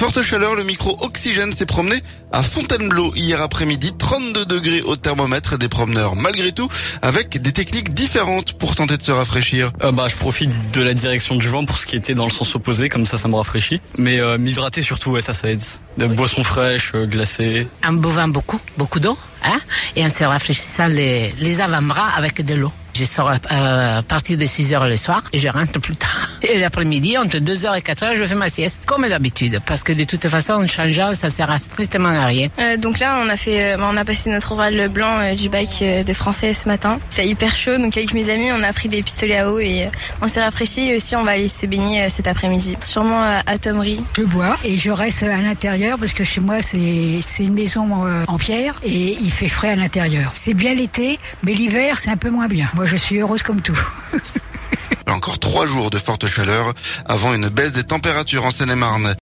Forte chaleur, le micro Oxygène s'est promené à Fontainebleau hier après-midi. 32 degrés au thermomètre, des promeneurs malgré tout avec des techniques différentes pour tenter de se rafraîchir. Je profite de la direction du vent pour ce qui était dans le sens opposé, comme ça me rafraîchit. Mais m'hydrater surtout, ouais, ça aide. Des boissons fraîches, glacées. En buvant beaucoup d'eau, et en se rafraîchissant les avant-bras avec de l'eau. Je sors à partir de 6h le soir et je rentre plus tard. Et l'après-midi, entre 2h et 4h, je fais ma sieste, comme d'habitude. Parce que de toute façon, en changeant, ça sert strictement à rien. Donc là, on a passé notre oral blanc du bac de français ce matin. Il fait hyper chaud, donc avec mes amis, on a pris des pistolets à eau et on s'est rafraîchi. Et aussi, on va aller se baigner cet après-midi. Sûrement à Thomery. Je bois et je reste à l'intérieur parce que chez moi, c'est une maison en pierre et il fait frais à l'intérieur. C'est bien l'été, mais l'hiver, c'est un peu moins bien. Moi, je suis heureuse comme tout. Encore 3 jours de forte chaleur avant une baisse des températures en Seine-et-Marne.